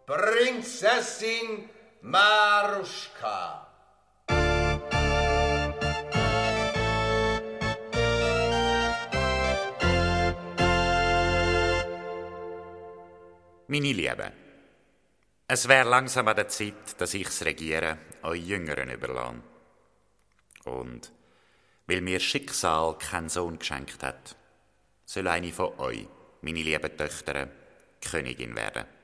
Prinzessin Maruschka. Meine Lieben, es wäre langsam an der Zeit, dass ich das Regieren euch Jüngeren überlasse. Und weil mir Schicksal keinen Sohn geschenkt hat, soll eine von euch, meine lieben Töchter, Königin werden.